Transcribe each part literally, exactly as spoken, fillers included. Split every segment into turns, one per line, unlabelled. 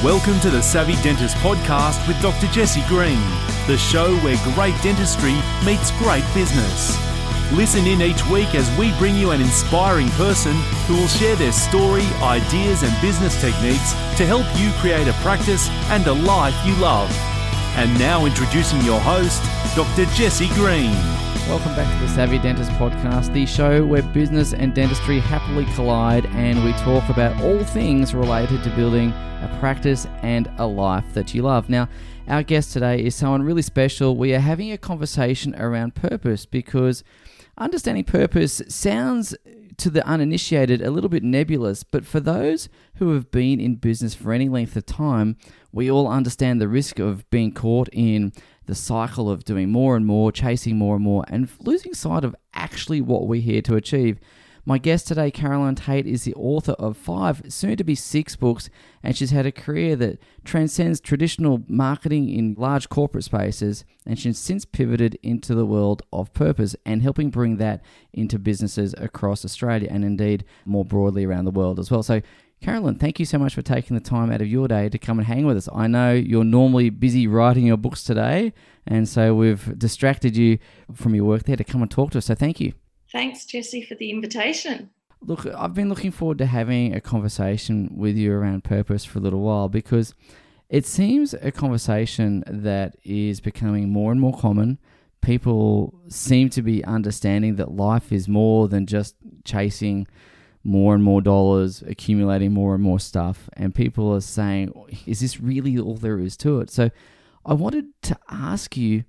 Welcome to the Savvy Dentist Podcast with Doctor Jesse Green, the show where great dentistry meets great business. Listen in each week as we bring you an inspiring person who will share their story, ideas and business techniques to help you create a practice and a life you love. And now introducing your host, Doctor Jesse Green.
Welcome back to the Savvy Dentist Podcast, the show where business and dentistry happily collide and we talk about all things related to building a practice and a life that you love. Now, our guest today is someone really special. We are having a conversation around purpose because understanding purpose sounds to the uninitiated a little bit nebulous, but for those who have been in business for any length of time, we all understand the risk of being caught in the cycle of doing more and more, chasing more and more, and losing sight of actually what we're here to achieve. My guest today, Caroline Tait, is the author of five, soon to be six books, and she's had a career that transcends traditional marketing in large corporate spaces, and she's since pivoted into the world of purpose and helping bring that into businesses across Australia and indeed more broadly around the world as well. So, Caroline, thank you so much for taking the time out of your day to come and hang with us. I know you're normally busy writing your books today, and so we've distracted you from your work there to come and talk to us, so thank you.
Thanks, Jesse, for the invitation.
Look, I've been looking forward to having a conversation with you around purpose for a little while because it seems a conversation that is becoming more and more common. People seem to be understanding that life is more than just chasing more and more dollars, accumulating more and more stuff. And people are saying, is this really all there is to it? So I wanted to ask you,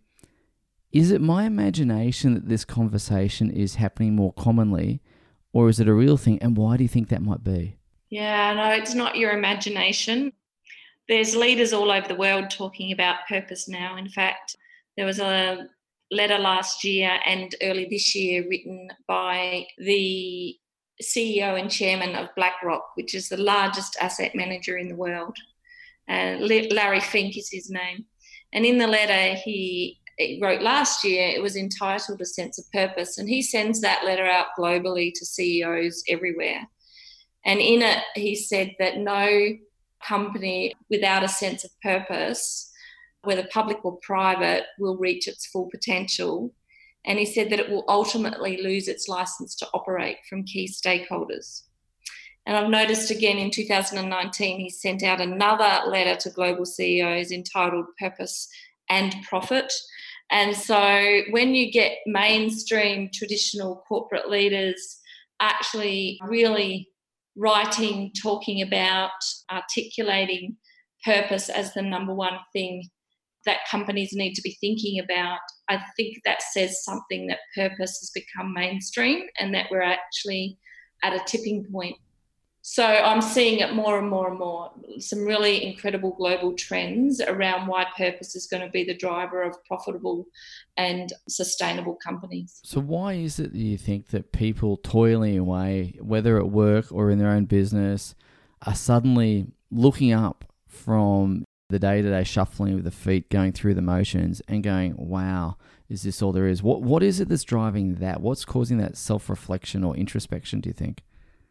is it my imagination that this conversation is happening more commonly, or is it a real thing? And why do you think that might be?
Yeah, no, it's not your imagination. There's leaders all over the world talking about purpose now. In fact, there was a letter last year and early this year written by the C E O and chairman of BlackRock, which is the largest asset manager in the world. Uh, Larry Fink is his name. And in the letter he wrote last year, it was entitled A Sense of Purpose. And he sends that letter out globally to C E Os everywhere. And in it, he said that no company without a sense of purpose, whether public or private, will reach its full potential. And he said that it will ultimately lose its license to operate from key stakeholders. And I've noticed again in two thousand nineteen, he sent out another letter to global C E Os entitled Purpose and Profit. And so when you get mainstream traditional corporate leaders actually really writing, talking about, articulating purpose as the number one thing that companies need to be thinking about, I think that says something that purpose has become mainstream and that we're actually at a tipping point. So I'm seeing it more and more and more, some really incredible global trends around why purpose is going to be the driver of profitable and sustainable companies.
So why is it that you think that people toiling away, whether at work or in their own business, are suddenly looking up from the day-to-day shuffling of the feet, going through the motions and going, wow, is this all there is? What What is it that's driving that? What's causing that self-reflection or introspection, do you think?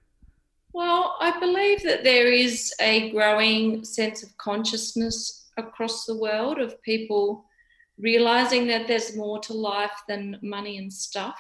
Well, I believe that there is a growing sense of consciousness across the world of people realising that there's more to life than money and stuff.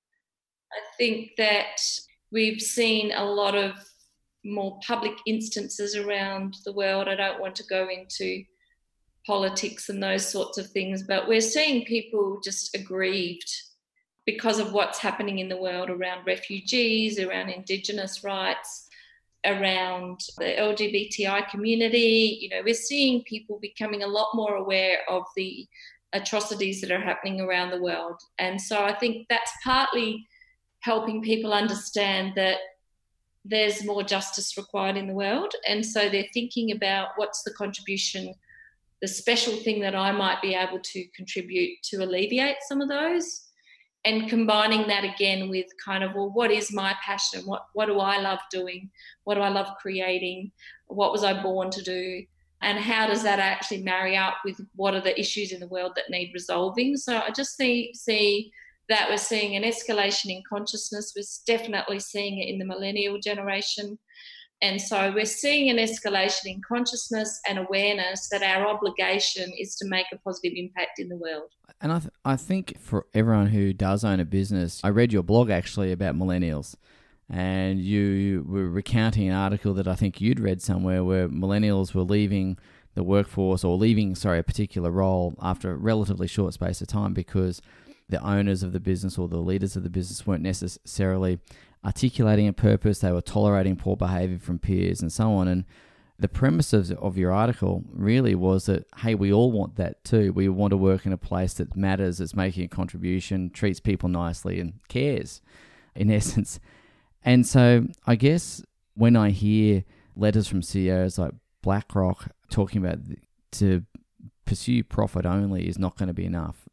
I think that we've seen a lot of more public instances around the world. I don't want to go into politics and those sorts of things, but we're seeing people just aggrieved because of what's happening in the world around refugees, around Indigenous rights, around the L G B T I community. You know, we're seeing people becoming a lot more aware of the atrocities that are happening around the world. And so I think that's partly helping people understand that there's more justice required in the world. And so they're thinking about what's the contribution, the special thing that I might be able to contribute to alleviate some of those. And combining that again with kind of, well, what is my passion? What what do I love doing? What do I love creating? What was I born to do? And how does that actually marry up with what are the issues in the world that need resolving? So I just see see that we're seeing an escalation in consciousness. We're definitely seeing it in the millennial generation. And so we're seeing an escalation in consciousness and awareness that our obligation is to make a positive impact in the world.
And I, th- I think for everyone who does own a business, I read your blog actually about millennials, and you were recounting an article that I think you'd read somewhere where millennials were leaving the workforce or leaving, sorry, a particular role after a relatively short space of time because the owners of the business or the leaders of the business weren't necessarily articulating a purpose. They were tolerating poor behavior from peers and so on. And the premise of, of your article really was that, hey, we all want that too. We want to work in a place that matters, that's making a contribution, treats people nicely and cares, in essence. And so I guess when I hear letters from C E Os like BlackRock talking about to pursue profit only is not going to be enough.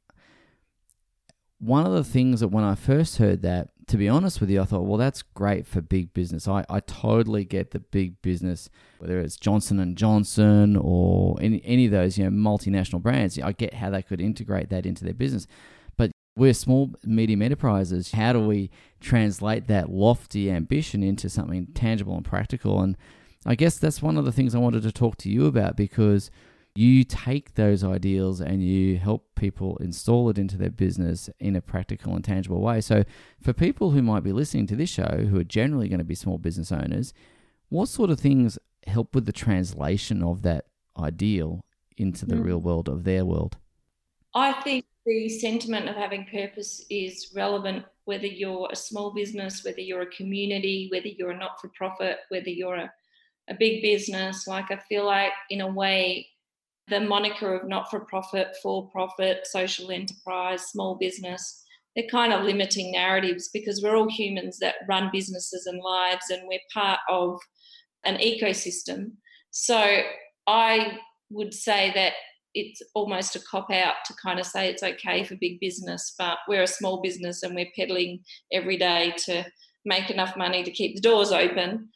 One of the things that when I first heard that, to be honest with you, I thought, well, that's great for big business. I, I totally get the big business, whether it's Johnson and Johnson or any, any of those, you know, multinational brands. I get how they could integrate that into their business. But we're small, medium enterprises. How do we translate that lofty ambition into something tangible and practical? And I guess that's one of the things I wanted to talk to you about, because you take those ideals and you help people install it into their business in a practical and tangible way. So for people who might be listening to this show, who are generally going to be small business owners, what sort of things help with the translation of that ideal into the mm. real world of their world?
I think the sentiment of having purpose is relevant whether you're a small business, whether you're a community, whether you're a not-for-profit, whether you're a, a big business. Like, I feel like in a way, the moniker of not-for-profit, for-profit, social enterprise, small business, they're kind of limiting narratives, because we're all humans that run businesses and lives, and we're part of an ecosystem. So I would say that it's almost a cop-out to kind of say it's okay for big business, but we're a small business and we're peddling every day to make enough money to keep the doors open.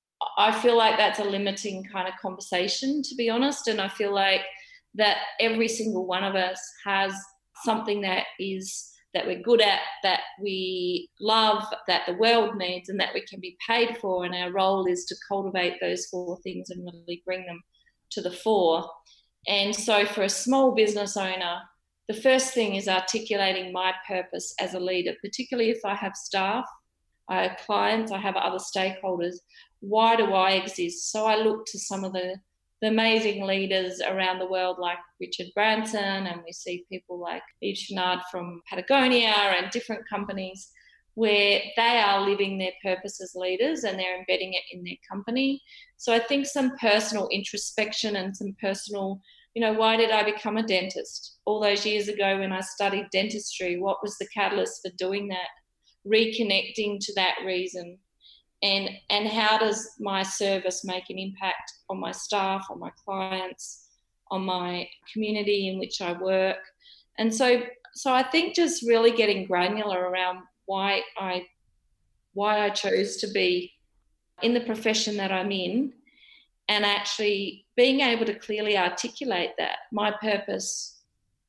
I feel like that's a limiting kind of conversation, to be honest. And I feel like that every single one of us has something that is that we're good at, that we love, that the world needs, and that we can be paid for. And our role is to cultivate those four things and really bring them to the fore. And so for a small business owner, the first thing is articulating my purpose as a leader, particularly if I have staff, I have clients, I have other stakeholders. Why do I exist? So I look to some of the, the amazing leaders around the world like Richard Branson, and we see people like Yves Chenard from Patagonia and different companies where they are living their purpose as leaders and they're embedding it in their company. So I think some personal introspection and some personal, you know, why did I become a dentist? All those years ago when I studied dentistry, what was the catalyst for doing that? Reconnecting to that reason. And and how does my service make an impact on my staff, on my clients, on my community in which I work? And so so I think just really getting granular around why I why I chose to be in the profession that I'm in, and actually being able to clearly articulate that, my purpose.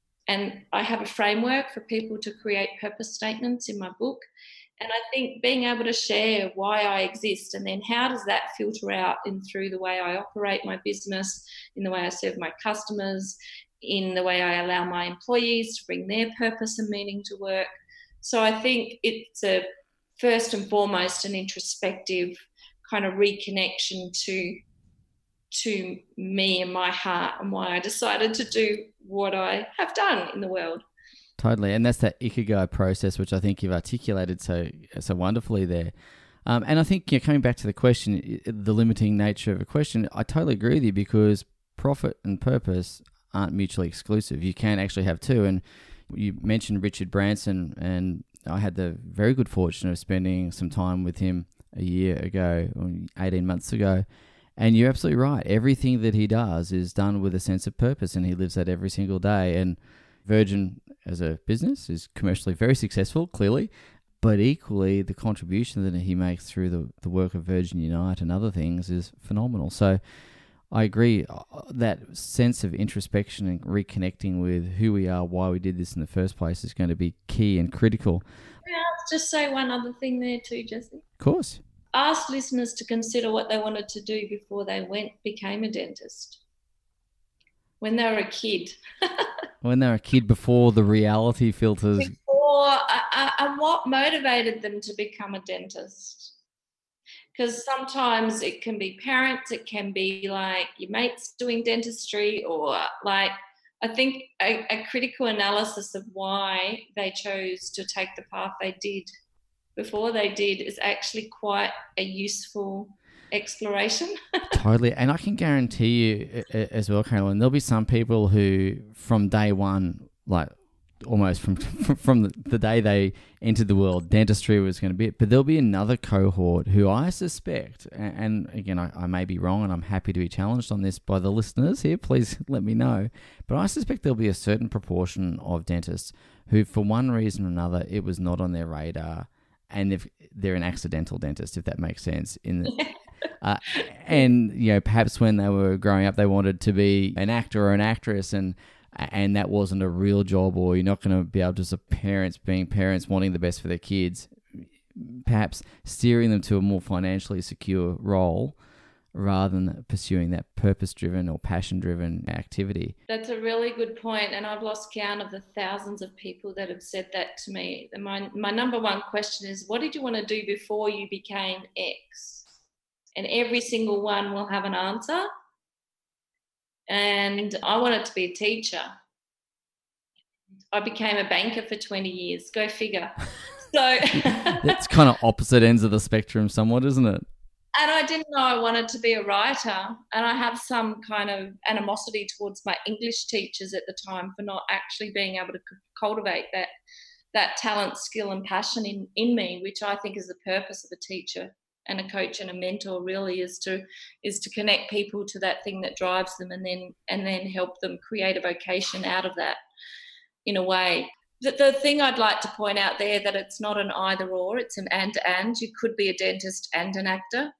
And I have a framework for people to create purpose statements in my book. And I think being able to share why I exist, and then how does that filter out in through the way I operate my business, in the way I serve my customers, in the way I allow my employees to bring their purpose and meaning to work. So I think it's a first and foremost an introspective kind of reconnection to to me and my heart, and why I decided to do what I have done in the world.
Totally, and that's that Ikigai process, which I think you've articulated so so wonderfully there. Um, and I think, you know, coming back to the question, the limiting nature of a question, I totally agree with you, because profit and purpose aren't mutually exclusive. You can actually have two. And you mentioned Richard Branson, and I had the very good fortune of spending some time with him a year ago, or eighteen months ago. And you're absolutely right. Everything that he does is done with a sense of purpose, and he lives that every single day. And Virgin as a business is commercially very successful, clearly, but equally the contribution that he makes through the, the work of Virgin Unite and other things is phenomenal. So I agree, that sense of introspection and reconnecting with who we are, why we did this in the first place, is going to be key and critical.
Can I just say one other thing there too, Jesse?
Of course.
ask listeners to consider what they wanted to do before they went became a dentist. When they were a kid.
When they were a kid, before the reality filters.
Before, uh, uh, and what motivated them to become a dentist? Because sometimes it can be parents, it can be like your mates doing dentistry, or like, I think a, a critical analysis of why they chose to take the path they did before they did is actually quite a useful exploration.
Totally. And I can guarantee you as well, Carolyn, there'll be some people who from day one, like almost from from the, the day they entered the world, dentistry was going to be it. But there'll be another cohort who I suspect, and, and again, I, I may be wrong, and I'm happy to be challenged on this by the listeners here. Please let me know. But I suspect there'll be a certain proportion of dentists who, for one reason or another, it was not on their radar. And if they're an accidental dentist, if that makes sense, in the, uh, and you know, perhaps when they were growing up, they wanted to be an actor or an actress, and and that wasn't a real job, or you're not going to be able to, as parents, being parents, wanting the best for their kids, perhaps steering them to a more financially secure role rather than pursuing that purpose-driven or passion-driven activity.
That's a really good point, and I've lost count of the thousands of people that have said that to me. My, my number one question is, what did you want to do before you became X? And every single one will have an answer. And I wanted to be a teacher. I became a banker for twenty years. Go figure. So
it's kind of opposite ends of the spectrum somewhat, isn't it?
And I didn't know I wanted to be a writer, and I have some kind of animosity towards my English teachers at the time for not actually being able to cultivate that that talent, skill and passion in, in me, which I think is the purpose of a teacher and a coach and a mentor, really, is to is to connect people to that thing that drives them, and then and then help them create a vocation out of that in a way. The, the thing I'd like to point out there, that it's not an either or, it's an and and. You could be a dentist and an actor.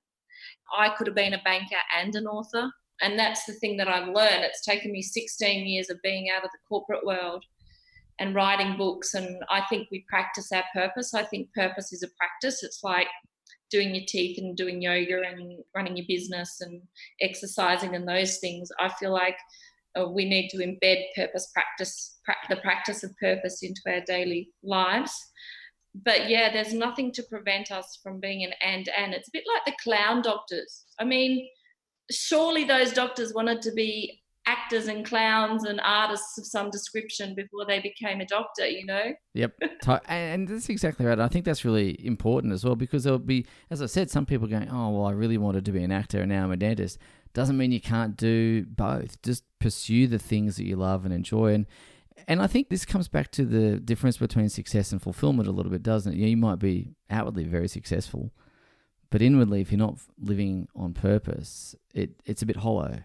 I could have been a banker and an author. And that's the thing that I've learned. It's taken me sixteen years of being out of the corporate world and writing books. And I think we practice our purpose. I think purpose is a practice. It's like doing your teeth and doing yoga and running your business and exercising and those things. I feel like uh, we need to embed purpose practice, pra- the practice of purpose into our daily lives. But yeah, there's nothing to prevent us from being an and and. It's a bit like the clown doctors. I mean, surely those doctors wanted to be actors and clowns and artists of some description before they became a doctor, you know?
Yep. And that's exactly right. I think that's really important as well, because there'll be, as I said, some people going, oh, well, I really wanted to be an actor and now I'm a dentist. Doesn't mean you can't do both. Just pursue the things that you love and enjoy. And And I think this comes back to the difference between success and fulfillment a little bit, doesn't it? You know, you might be outwardly very successful, but inwardly, if you're not living on purpose, it, it's a bit hollow.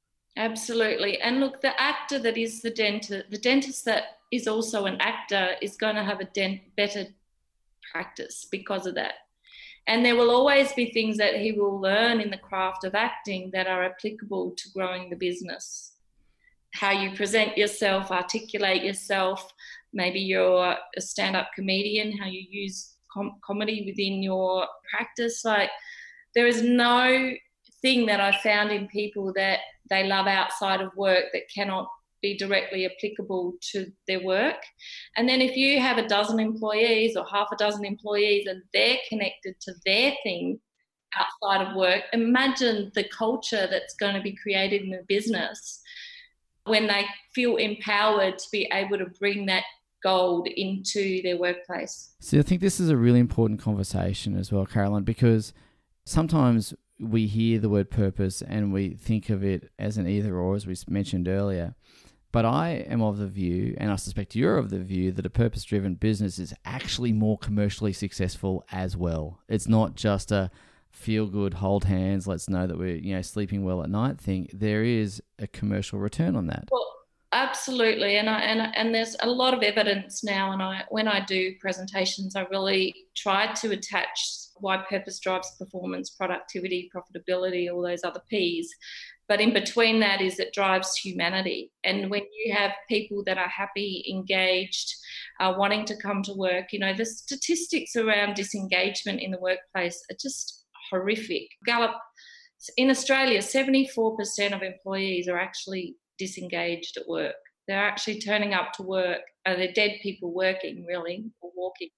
Absolutely. And look, the actor that is the dentist, the dentist that is also an actor is going to have a dent, better practice because of that. And there will always be things that he will learn in the craft of acting that are applicable to growing the business. How you present yourself, articulate yourself. Maybe you're a stand-up comedian, how you use com- comedy within your practice. Like, there is no thing that I found in people that they love outside of work that cannot be directly applicable to their work. And then if you have a dozen employees or half a dozen employees and they're connected to their thing outside of work, imagine the culture that's going to be created in the business when they feel empowered to be able to bring that gold into their workplace.
So I think this is a really important conversation as well, Carolyn, because sometimes we hear the word purpose and we think of it as an either or, as we mentioned earlier. But I am of the view, and I suspect you're of the view, that a purpose-driven business is actually more commercially successful as well. It's not just a feel good, hold hands, let's know that we're, you know, sleeping well at night thing. There is a commercial return on that.
Well, absolutely. And I, and and there's a lot of evidence now, and I when I do presentations, I really try to attach why purpose drives performance, productivity, profitability, all those other P's. But in between that is it drives humanity. And when you have people that are happy, engaged, uh, wanting to come to work, you know, the statistics around disengagement in the workplace are just horrific. Gallup, in Australia, seventy-four percent of employees are actually disengaged at work. They're actually turning up to work, and they're dead people working, really, or walking.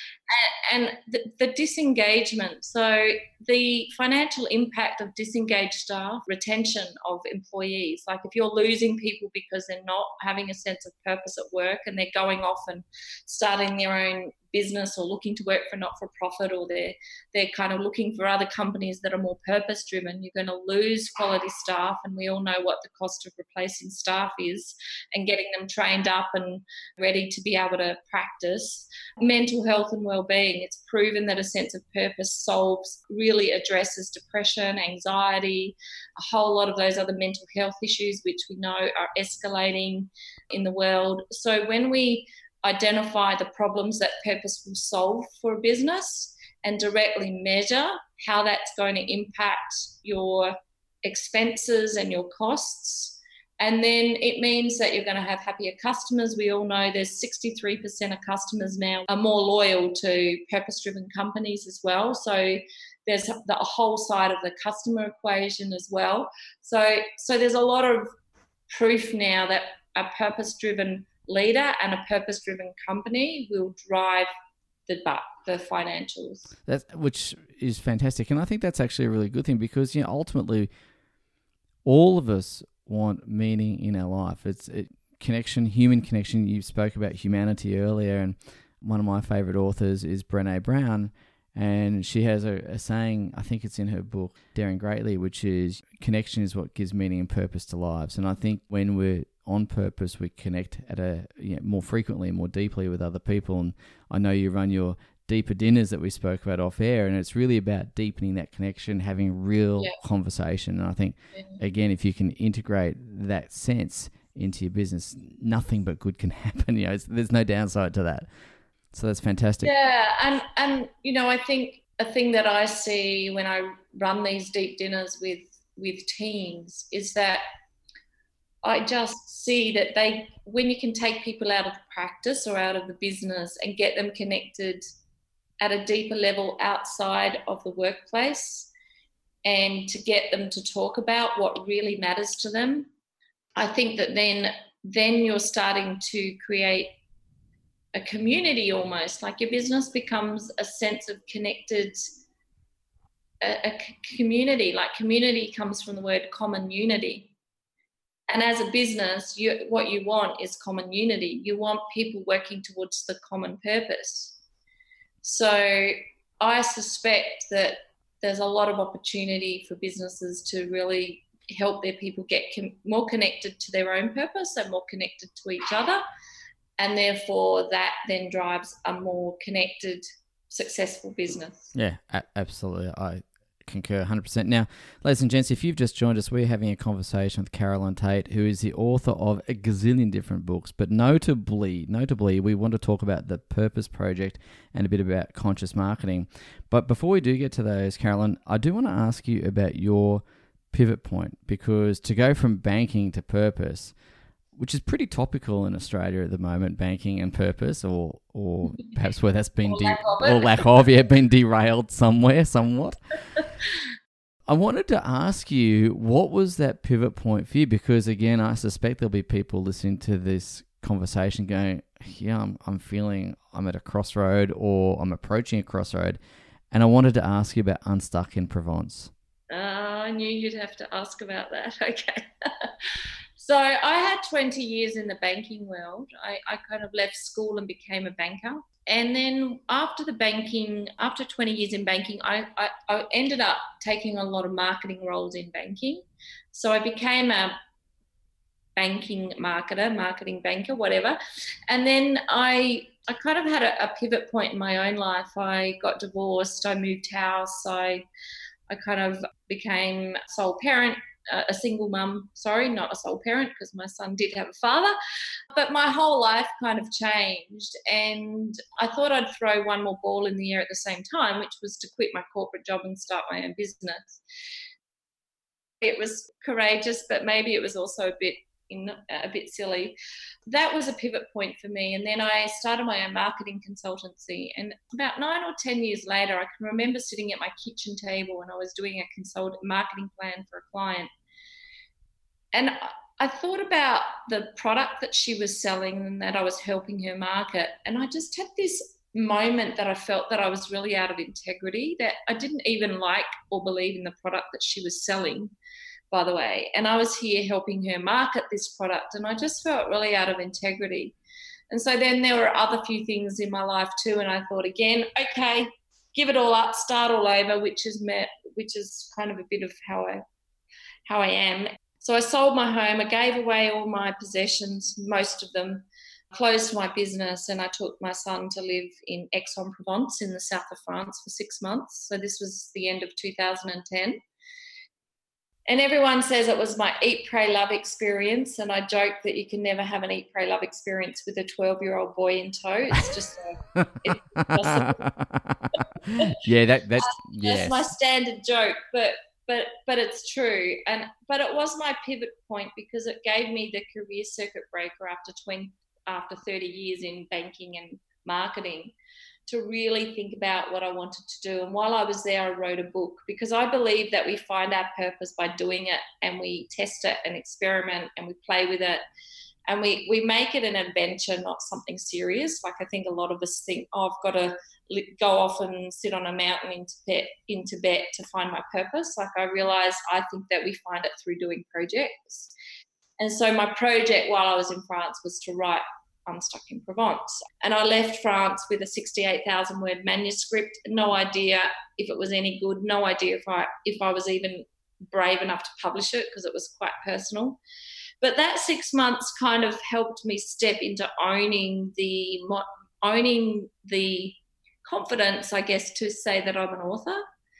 And the, the disengagement, so the financial impact of disengaged staff, retention of employees, like if you're losing people because they're not having a sense of purpose at work and they're going off and starting their own business or looking to work for not-for-profit, or they're, they're kind of looking for other companies that are more purpose-driven, you're going to lose quality staff, and we all know what the cost of replacing staff is and getting them trained up and ready to be able to practice. Mental health and well-being, it's proven that a sense of purpose solves, really addresses depression, anxiety, a whole lot of those other mental health issues which we know are escalating in the world. So when we identify the problems that purpose will solve for a business and directly measure how that's going to impact your expenses and your costs, and then it means that you're going to have happier customers. We all know there's sixty-three percent of customers now are more loyal to purpose-driven companies as well. So there's the whole side of the customer equation as well. So, so there's a lot of proof now that a purpose-driven leader and a purpose-driven company will drive the the financials.
That's, which is fantastic. And I think that's actually a really good thing, because, you know, ultimately all of us want meaning in our life. It's it, connection, human connection. You spoke about humanity earlier, and one of my favorite authors is Brené Brown, and she has a, a saying, I think it's in her book, Daring Greatly, which is connection is what gives meaning and purpose to lives. And I think when we're on purpose, we connect at a you know, more frequently and more deeply with other people. And I know you run your deeper dinners that we spoke about off air, and it's really about deepening that connection, having real yeah. conversation. And I think, yeah. again, if you can integrate that sense into your business, nothing but good can happen. You know, it's, there's no downside to that. So that's fantastic.
Yeah, and and you know, I think a thing that I see when I run these deep dinners with with teams is that I just see that they, when you can take people out of the practice or out of the business and get them connected at a deeper level outside of the workplace, and to get them to talk about what really matters to them, I think that then then you're starting to create a community almost. Like your business becomes a sense of connected, a, a community. Like community comes from the word common unity. And as a business, you, what you want is common unity. You want people working towards the common purpose. So I suspect that there's a lot of opportunity for businesses to really help their people get com- more connected to their own purpose and more connected to each other. And therefore that then drives a more connected, successful business.
Yeah, a- absolutely. I concur one hundred percent. Now, ladies and gents, if you've just joined us, we're having a conversation with Carolyn Tate, who is the author of a gazillion different books, but notably, notably, we want to talk about the Purpose Project and a bit about conscious marketing. But before we do get to those, Carolyn, I do want to ask you about your pivot point, because to go from banking to purpose, which is pretty topical in Australia at the moment, banking and purpose, or or perhaps where that's been,
or,
de-
lack of
or lack of, yeah, been derailed somewhere, somewhat. I wanted to ask you, what was that pivot point for you? Because again, I suspect there'll be people listening to this conversation going, yeah, I'm, I'm feeling I'm at a crossroad, or I'm approaching a crossroad. And I wanted to ask you about Unstuck in Provence.
Uh, I knew you'd have to ask about that. Okay. So I had twenty years in the banking world. I, I kind of left school and became a banker. And then after the banking, after twenty years in banking, I, I, I ended up taking a lot of marketing roles in banking. So I became a banking marketer, marketing banker, whatever. And then I I kind of had a, a pivot point in my own life. I got divorced, I moved house, I I kind of became sole parent, uh, a single mum, sorry, not a sole parent, because my son did have a father. But my whole life kind of changed, and I thought I'd throw one more ball in the air at the same time, which was to quit my corporate job and start my own business. It was courageous, but maybe it was also a bit in a bit silly. That was a pivot point for me. And then I started my own marketing consultancy. And about nine or ten years later, I can remember sitting at my kitchen table when I was doing a consult marketing plan for a client. And I thought about the product that she was selling and that I was helping her market. And I just had this moment that I felt that I was really out of integrity, that I didn't even like or believe in the product that she was selling, by the way. And I was here helping her market this product, and I just felt really out of integrity. And so then there were other few things in my life too, and I thought again, okay, give it all up, start all over, which is met, which is kind of a bit of how I how I am. So I sold my home, I gave away all my possessions, most of them, closed my business, and I took my son to live in Aix-en-Provence in the south of France for six months. So this was the end of two thousand ten. And everyone says it was my eat, pray, love experience. And I joke that you can never have an eat, pray, love experience with a twelve-year-old boy in tow. It's just a, it's impossible.
yeah, that, that's,
uh,
yes.
That's my standard joke, but but but it's true. And but it was my pivot point because it gave me the career circuit breaker after twenty, after thirty years in banking and marketing, to really think about what I wanted to do. And while I was there, I wrote a book, because I believe that we find our purpose by doing it, and we test it and experiment and we play with it, and we, we make it an adventure, not something serious. Like I think a lot of us think, oh, I've got to go off and sit on a mountain in Tibet, in Tibet to find my purpose. Like I realised I think that we find it through doing projects. And so my project while I was in France was to write Unstuck in Provence. And I left France with a sixty-eight thousand word manuscript, no idea if it was any good, no idea if I if I was even brave enough to publish it, because it was quite personal. But that six months kind of helped me step into owning the owning the confidence, I guess, to say that I'm an author.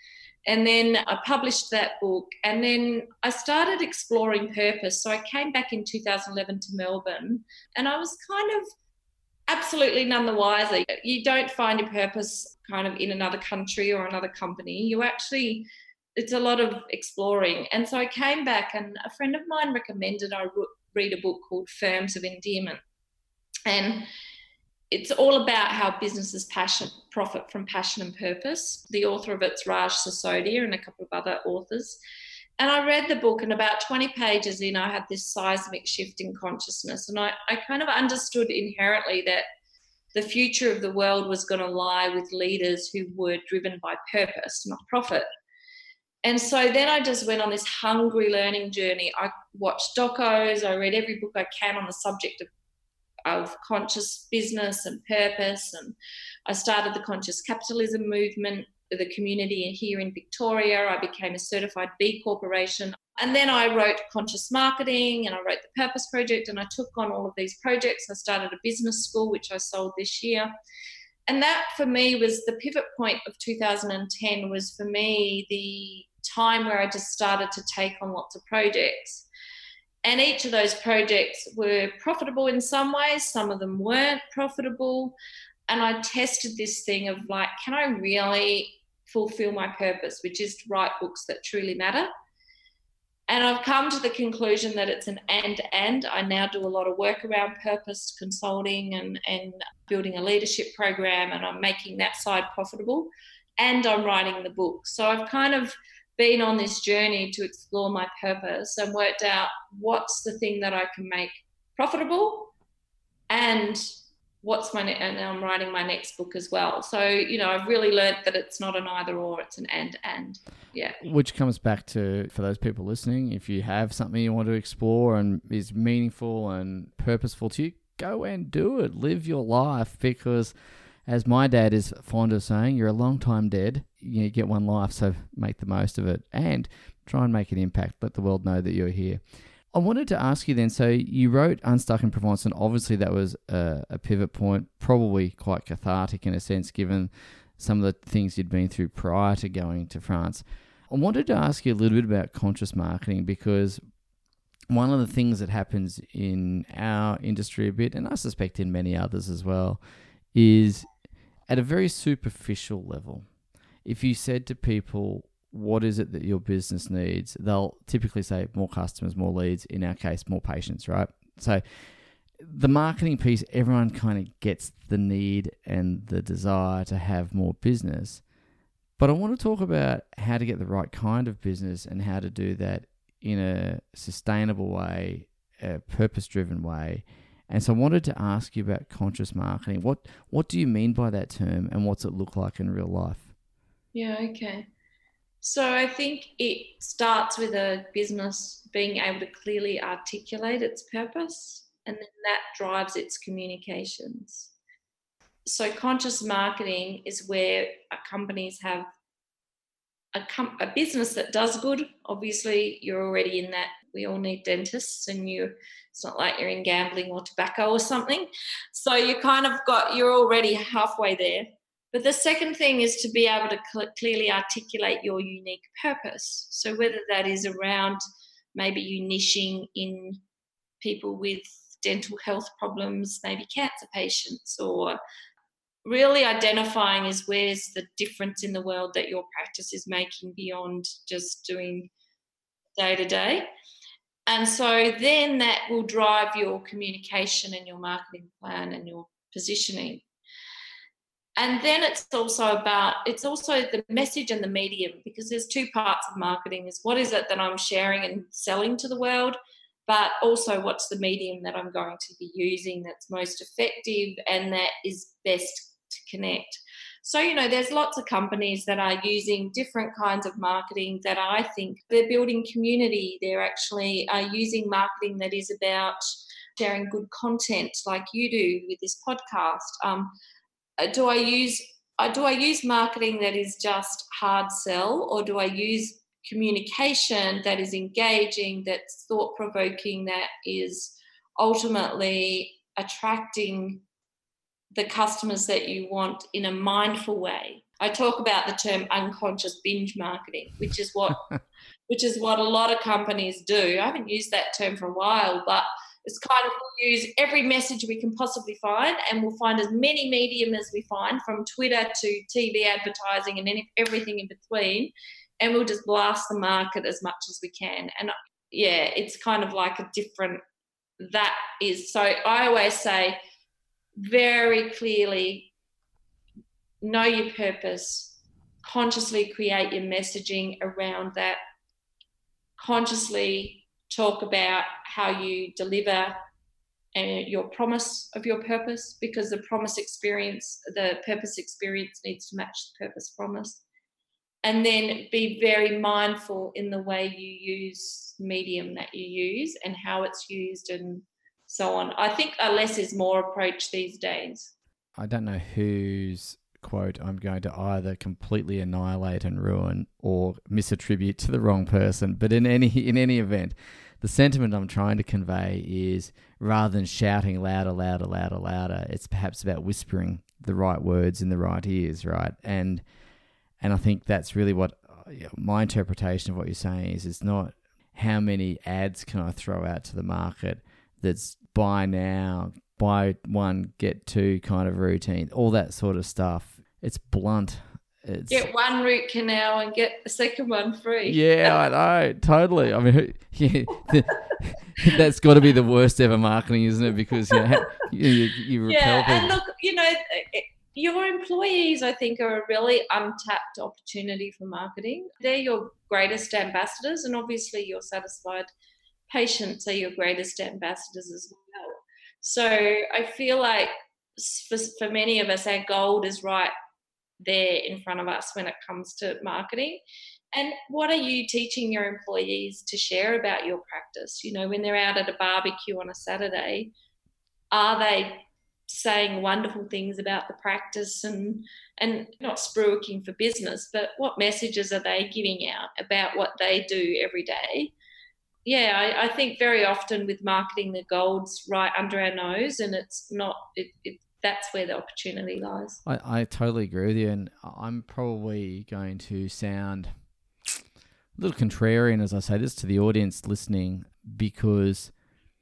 And then I published that book, and then I started exploring purpose. So I came back in two thousand eleven to Melbourne, and I was kind of absolutely none the wiser. You don't find your purpose kind of in another country or another company. You actually, it's a lot of exploring. And so I came back, and a friend of mine recommended I read a book called Firms of Endearment. And it's all about how businesses passion, profit from passion and purpose. The author of it's Raj Sisodia and a couple of other authors. And I read the book, and about twenty pages in, I had this seismic shift in consciousness. And I, I kind of understood inherently that the future of the world was going to lie with leaders who were driven by purpose, not profit. And so then I just went on this hungry learning journey. I watched docos, I read every book I can on the subject of of conscious business and purpose, and I started the conscious capitalism movement with a community here in Victoria. I became a certified B Corporation, and then I wrote Conscious Marketing, and I wrote the Purpose Project, and I took on all of these projects. I started a business school, which I sold this year. And that for me was the pivot point of two thousand ten, was for me the time where I just started to take on lots of projects. And each of those projects were profitable in some ways, some of them weren't profitable. And I tested this thing of like, can I really fulfill my purpose, which is to write books that truly matter? And I've come to the conclusion that it's an and-and. I now do a lot of work around purpose, consulting and, and building a leadership program, and I'm making that side profitable, and I'm writing the book. So I've kind of been on this journey to explore my purpose and worked out what's the thing that I can make profitable, and what's my, ne- and I'm writing my next book as well. So, you know, I've really learned that it's not an either or, it's an and, and, yeah.
Which comes back to, for those people listening, if you have something you want to explore and is meaningful and purposeful to you, go and do it. Live your life, because as my dad is fond of saying, you're a long time dead. You get one life, so make the most of it and try and make an impact. Let the world know that you're here. I wanted to ask you then, so you wrote Unstuck in Provence, and obviously that was a, a pivot point, probably quite cathartic in a sense, given some of the things you'd been through prior to going to France. I wanted to ask you a little bit about conscious marketing, because one of the things that happens in our industry a bit, and I suspect in many others as well, is at a very superficial level, if you said to people, what is it that your business needs, they'll typically say more customers, more leads, in our case, more patients, right? So the marketing piece, everyone kind of gets the need and the desire to have more business. But I want to talk about how to get the right kind of business and how to do that in a sustainable way, a purpose-driven way. And so I wanted to ask you about conscious marketing. What what do you mean by that term, and what's it look like in real life?
Yeah, okay. So I think it starts with a business being able to clearly articulate its purpose, and then that drives its communications. So conscious marketing is where companies have a, com- a business that does good. Obviously, you're already in that. We all need dentists, and you it's not like you're in gambling or tobacco or something. So you kind of got, you're already halfway there. But the second thing is to be able to cl- clearly articulate your unique purpose. So whether that is around maybe you niching in people with dental health problems, maybe cancer patients, or really identifying is where's the difference in the world that your practice is making beyond just doing day to day. And so then that will drive your communication and your marketing plan and your positioning. And then it's also about, it's also the message and the medium, because there's two parts of marketing, is what is it that I'm sharing and selling to the world, but also what's the medium that I'm going to be using that's most effective and that is best to connect. So, you know, there's lots of companies that are using different kinds of marketing that I think they're building community. They're actually uh, using marketing that is about sharing good content like you do with this podcast. Um, do I use uh, do I use marketing that is just hard sell, or do I use communication that is engaging, that's thought-provoking, that is ultimately attracting the customers that you want in a mindful way? I talk about the term unconscious binge marketing, which is what which is what a lot of companies do. I haven't used that term for a while, but it's kind of, we'll use every message we can possibly find, and we'll find as many medium as we find, from Twitter to T V advertising and any, everything in between, and we'll just blast the market as much as we can. And yeah, it's kind of like a different, that is, so I always say very clearly, know your purpose, consciously create your messaging around that, consciously talk about how you deliver uh, your promise of your purpose, because the promise experience, the purpose experience needs to match the purpose promise. And then be very mindful in the way you use medium that you use and how it's used and so on. I think a less is more approach these days.
I don't know whose quote I'm going to either completely annihilate and ruin or misattribute to the wrong person, but in any in any event, the sentiment I'm trying to convey is, rather than shouting louder, louder, louder, louder, it's perhaps about whispering the right words in the right ears, right? And and I think that's really what my interpretation of what you're saying is. It's not how many ads can I throw out to the market that's buy now, buy one, get two kind of routine, all that sort of stuff. It's blunt. It's,
get one root canal and get the second one free.
Yeah, I know, totally. I mean, yeah, that's got to be the worst ever marketing, isn't it? Because you know, you, you repel
yeah,
people.
And look, you know, your employees, I think, are a really untapped opportunity for marketing. They're your greatest ambassadors, and obviously your satisfied patients are your greatest ambassadors as well. So I feel like for, for many of us, our gold is right there in front of us when it comes to marketing. And what are you teaching your employees to share about your practice? You know, when they're out at a barbecue on a Saturday, are they saying wonderful things about the practice and and not spruiking for business, but what messages are they giving out about what they do every day? Yeah, I, I think very often with marketing, the gold's right under our nose, and it's not, it, it that's where the opportunity lies.
I, I totally agree with you, and I'm probably going to sound a little contrarian as I say this to the audience listening, because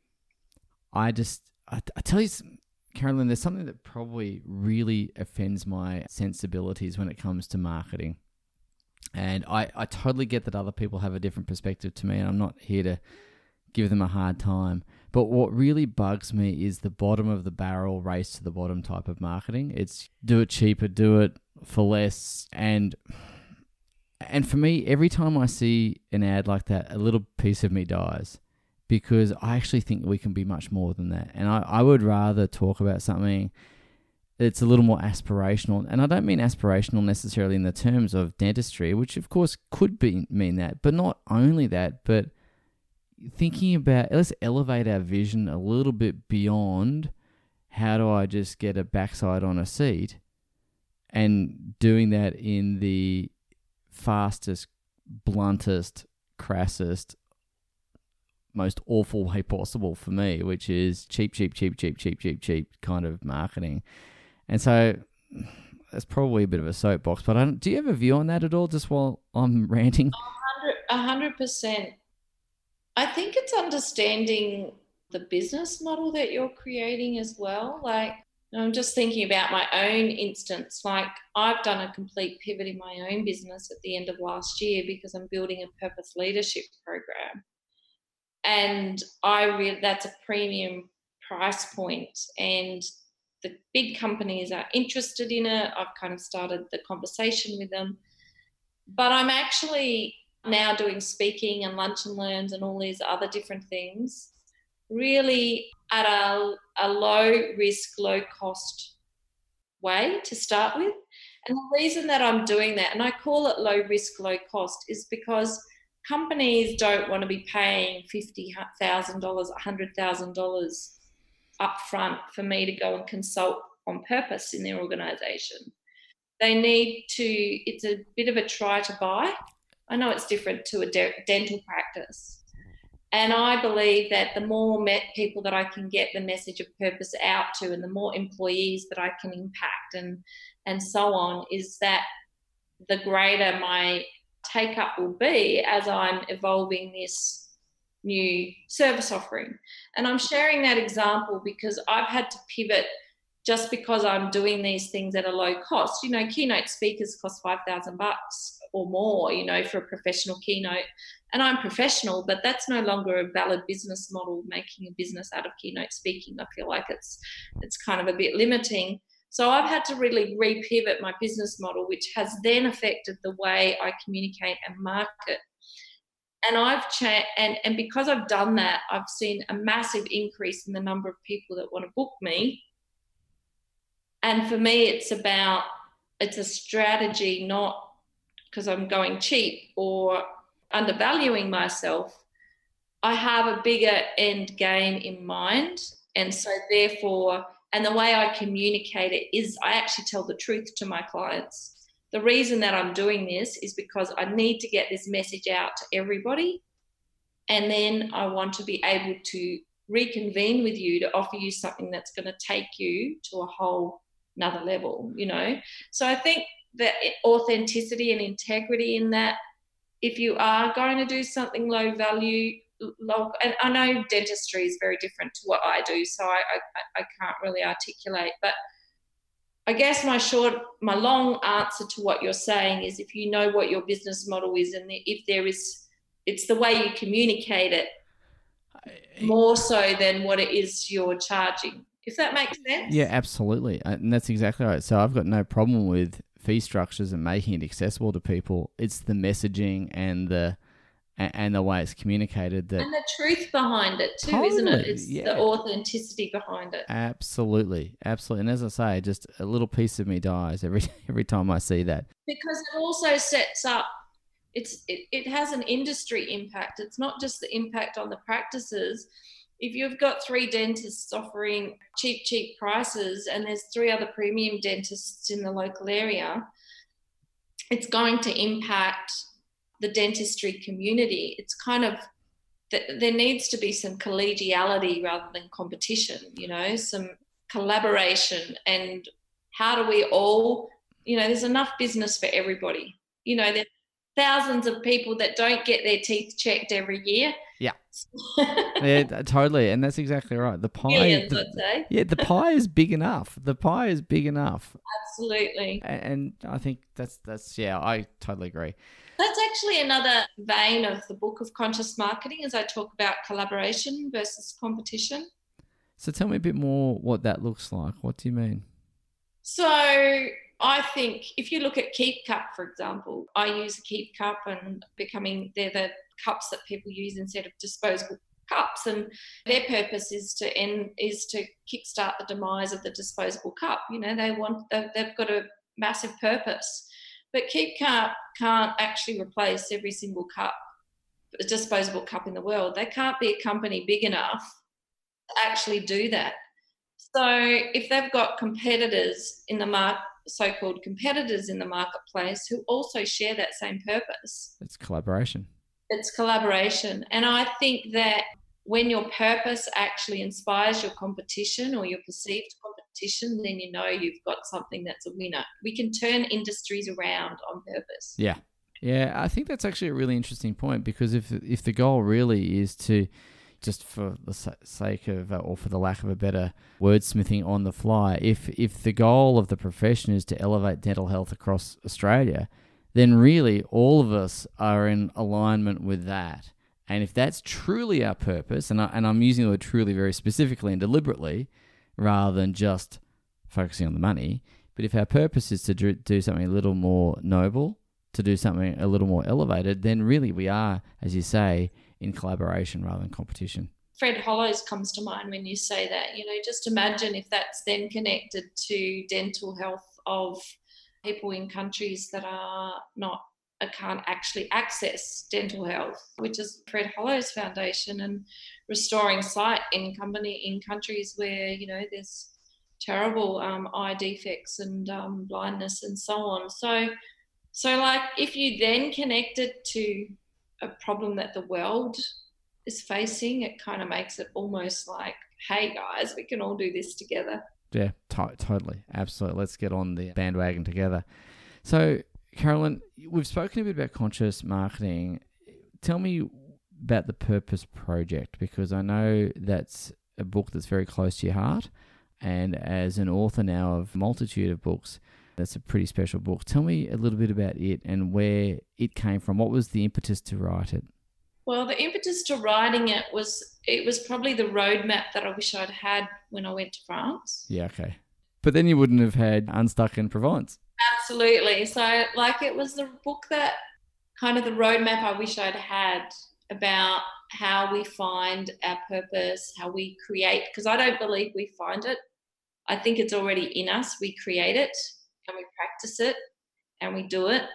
I just, I, I tell you, Carolyn, there's something that probably really offends my sensibilities when it comes to marketing. And I, I totally get that other people have a different perspective to me, and I'm not here to give them a hard time. But what really bugs me is the bottom of the barrel, race to the bottom type of marketing. It's do it cheaper, do it for less. And and for me, every time I see an ad like that, a little piece of me dies, because I actually think we can be much more than that. And I, I would rather talk about something that's a little more aspirational. And I don't mean aspirational necessarily in the terms of dentistry, which of course could be mean that, but not only that, but thinking about, let's elevate our vision a little bit beyond how do I just get a backside on a seat, and doing that in the fastest, bluntest, crassest, most awful way possible for me, which is cheap, cheap, cheap, cheap, cheap, cheap, cheap kind of marketing. And so that's probably a bit of a soapbox, but I don't, do you have a view on that at all, just while I'm ranting?
A hundred percent. I think it's understanding the business model that you're creating as well. Like, I'm just thinking about my own instance. Like, I've done a complete pivot in my own business at the end of last year because I'm building a purpose leadership program. And I re- that's a premium price point, and the big companies are interested in it. I've kind of started the conversation with them. But I'm actually now doing speaking and lunch and learns and all these other different things, really at a, a low risk, low cost way to start with. And the reason that I'm doing that, and I call it low risk, low cost, is because companies don't want to be paying fifty thousand dollars, one hundred thousand dollars up front for me to go and consult on purpose in their organisation. They need to, it's a bit of a try to buy. I know it's different to a de- dental practice. And I believe that the more met people that I can get the message of purpose out to, and the more employees that I can impact and, and so on, is that the greater my take up will be as I'm evolving this new service offering. And I'm sharing that example because I've had to pivot just because I'm doing these things at a low cost. You know, keynote speakers cost five thousand bucks or more, you know, for a professional keynote. And I'm professional, but that's no longer a valid business model, making a business out of keynote speaking. I feel like it's it's kind of a bit limiting. So I've had to really re-pivot my business model, which has then affected the way I communicate and market. And I've changed, and, and because I've done that, I've seen a massive increase in the number of people that want to book me. And for me, it's about, it's a strategy, not because I'm going cheap or undervaluing myself. I have a bigger end game in mind. And so therefore, and the way I communicate it is I actually tell the truth to my clients. The reason that I'm doing this is because I need to get this message out to everybody. And then I want to be able to reconvene with you to offer you something that's going to take you to a whole another level, you know. So I think that authenticity and integrity in that, if you are going to do something low value, low, and I know dentistry is very different to what I do, so I, I, I can't really articulate, but I guess my short, my long answer to what you're saying is, if you know what your business model is, and if there is, it's the way you communicate it more so than what it is you're charging. If that makes sense.
Yeah, absolutely. And that's exactly right. So I've got no problem with fee structures and making it accessible to people. It's the messaging and the and the way it's communicated that,
and the truth behind it too,
totally,
isn't it? It's
yeah.
the authenticity behind it.
Absolutely, absolutely. And as I say, just a little piece of me dies every every time I see that.
Because it also sets up, it's it, it has an industry impact. It's not just the impact on the practices. If you've got three dentists offering cheap, cheap prices and there's three other premium dentists in the local area, it's going to impact the dentistry community. It's kind of, there needs to be some collegiality rather than competition, you know, some collaboration. And how do we all, you know, there's enough business for everybody. You know, there, thousands of people that don't get their teeth checked every year.
Yeah. Yeah, totally. And that's exactly right. The pie,
Millions,
the,
I'd say.
Yeah, the pie is big enough. The pie is big enough.
Absolutely.
And, and I think that's, that's, yeah, I totally agree.
That's actually another vein of the book of conscious marketing, as I talk about collaboration versus competition.
So tell me a bit more what that looks like. What do you mean?
So I think if you look at Keep Cup, for example, I use a Keep Cup and becoming, they're the cups that people use instead of disposable cups, and their purpose is to end, is to kickstart the demise of the disposable cup. You know, they want, they've got a massive purpose. But Keep Cup can't actually replace every single cup, a disposable cup in the world. They can't be a company big enough to actually do that. So if they've got competitors in the market, so-called competitors in the marketplace who also share that same purpose.
It's collaboration.
It's collaboration. And I think that when your purpose actually inspires your competition or your perceived competition, then you know you've got something that's a winner. We can turn industries around on purpose.
Yeah. Yeah, I think that's actually a really interesting point, because if if the goal really is to, just for the sake of, or for the lack of a better wordsmithing on the fly, if if the goal of the profession is to elevate dental health across Australia, then really all of us are in alignment with that. And if that's truly our purpose, and, I, and I'm using the word truly very specifically and deliberately, rather than just focusing on the money, but if our purpose is to do, do something a little more noble, to do something a little more elevated, then really we are, as you say, in collaboration rather than competition.
Fred Hollows comes to mind when you say that. You know, just imagine if that's then connected to dental health of people in countries that are not, can't actually access dental health, which is Fred Hollows Foundation, and restoring sight in company in countries where, you know, there's terrible um, eye defects and um, blindness and so on. So, so like if you then connect it to a problem that the world is facing, it kind of makes it almost like, hey guys, we can all do this together.
Yeah, to- totally. Absolutely. Let's get on the bandwagon together. So, Carolyn, we've spoken a bit about conscious marketing. Tell me about the Purpose Project, because I know that's a book that's very close to your heart. And as an author now of a multitude of books, that's a pretty special book. Tell me a little bit about it and where it came from. What was the impetus to write it?
Well, the impetus to writing it was, it was probably the roadmap that I wish I'd had when I went to France.
Yeah, okay. But then you wouldn't have had Unstuck in Provence.
Absolutely. So, like, it was the book that kind of the roadmap I wish I'd had about how we find our purpose, how we create, because I don't believe we find it. I think it's already in us. We create it and we practice it and we do it.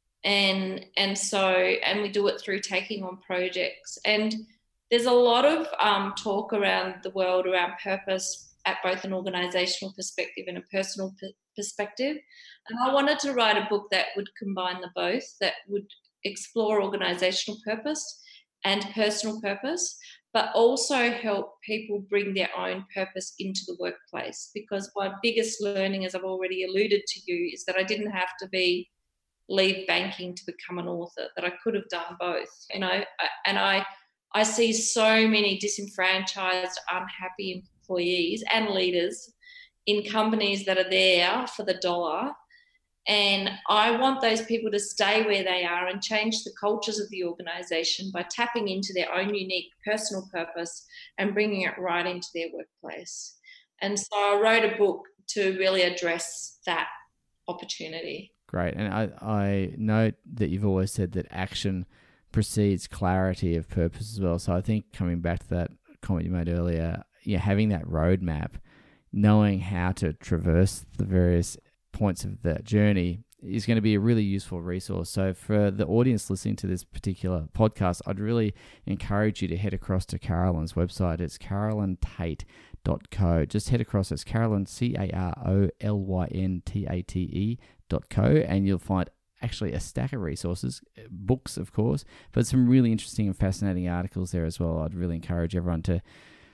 And and so, and we do it through taking on projects. And there's a lot of um, talk around the world around purpose at both an organisational perspective and a personal p- perspective. And I wanted to write a book that would combine the both, that would explore organisational purpose and personal purpose, but also help people bring their own purpose into the workplace. Because my biggest learning, as I've already alluded to you, is that I didn't have to be leave banking to become an author, that I could have done both, you know. And I I see so many disenfranchised, unhappy employees and leaders in companies that are there for the dollar. And I want those people to stay where they are and change the cultures of the organisation by tapping into their own unique personal purpose and bringing it right into their workplace. And so I wrote a book to really address that opportunity.
Great. And I, I note that you've always said that action precedes clarity of purpose as well. So I think coming back to that comment you made earlier, you know, having that roadmap, knowing how to traverse the various points of that journey is going to be a really useful resource. So for the audience listening to this particular podcast, I'd really encourage you to head across to Carolyn's website. It's carolyn tate dot co. Just head across. It's Carolyn, C A R O L Y N T A T E dot co, and you'll find actually a stack of resources, books, of course, but some really interesting and fascinating articles there as well. I'd really encourage everyone to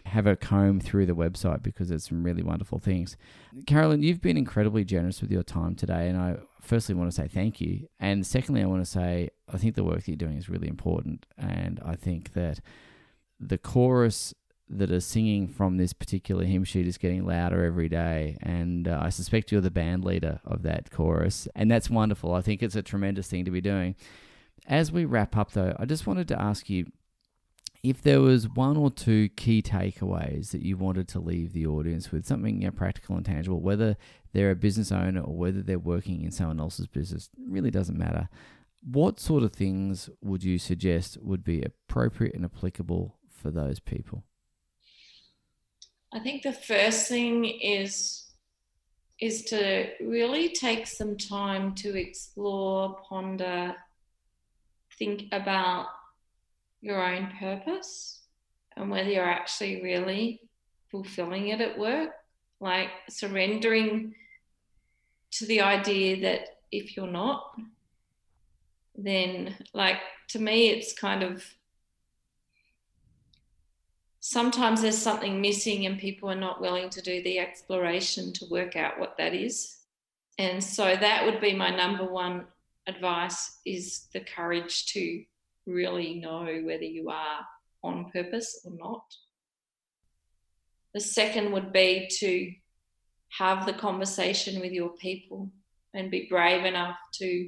have a comb through the website because there's some really wonderful things. Carolyn, you've been incredibly generous with your time today, and I firstly want to say thank you. And secondly, I want to say I think the work that you're doing is really important, and I think that the chorus that are singing from this particular hymn sheet is getting louder every day, and uh, I suspect you're the band leader of that chorus, and that's wonderful. I think it's a tremendous thing to be doing. As we wrap up though, I just wanted to ask you if there was one or two key takeaways that you wanted to leave the audience with, something, you know, practical and tangible, whether they're a business owner or whether they're working in someone else's business, it really doesn't matter. What sort of things would you suggest would be appropriate and applicable for those people?
I think the first thing is, is to really take some time to explore, ponder, think about your own purpose and whether you're actually really fulfilling it at work. Like surrendering to the idea that if you're not, then like to me it's kind of, sometimes there's something missing and people are not willing to do the exploration to work out what that is. And so that would be my number one advice, is the courage to really know whether you are on purpose or not. The second would be to have the conversation with your people and be brave enough to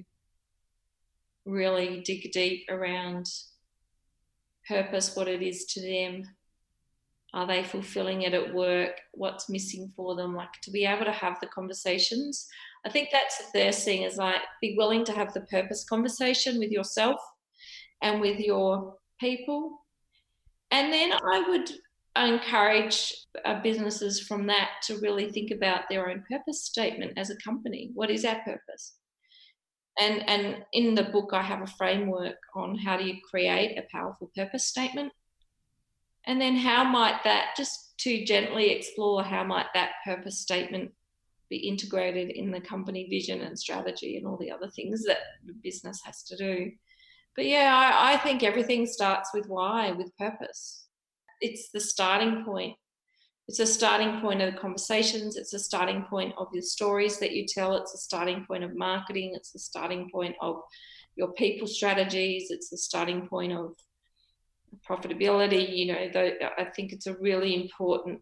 really dig deep around purpose, what it is to them. Are they fulfilling it at work? What's missing for them? Like to be able to have the conversations. I think that's the first thing, is like be willing to have the purpose conversation with yourself and with your people. And then I would encourage uh, businesses from that to really think about their own purpose statement as a company. What is our purpose? And, and in the book, I have a framework on how do you create a powerful purpose statement. And then how might that, just to gently explore how might that purpose statement be integrated in the company vision and strategy and all the other things that the business has to do. But yeah, I, I think everything starts with why, with purpose. It's the starting point. It's a starting point of the conversations. It's a starting point of the stories that you tell. It's a starting point of marketing. It's the starting point of your people strategies. It's the starting point of profitability. You know, the, I think it's a really important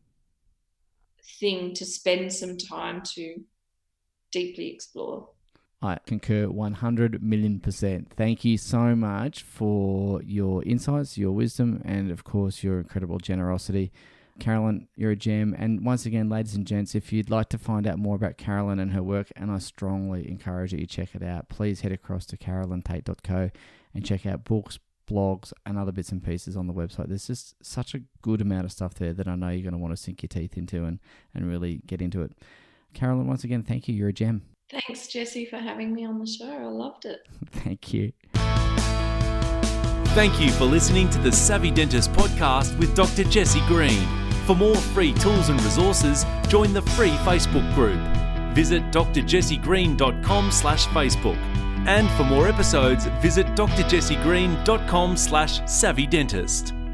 thing to spend some time to deeply explore.
I concur one hundred million percent. Thank you so much for your insights, your wisdom, and of course your incredible generosity. Carolyn, you're a gem. And once again, ladies and gents, if you'd like to find out more about Carolyn and her work, and I strongly encourage that you check it out, please head across to carolyn tate dot co and check out books, blogs, and other bits and pieces on the website. There's just such a good amount of stuff there that I know you're going to want to sink your teeth into and, and really get into it. Carolyn, once again, thank you. You're a gem.
Thanks, Jesse, for having me on the show. I loved it.
Thank you.
Thank you for listening to the Savvy Dentist podcast with Doctor Jesse Green. For more free tools and resources, join the free Facebook group. Visit d r jesse green dot com slash Facebook. And for more episodes, visit d r jesse green dot com slash savvy dentist.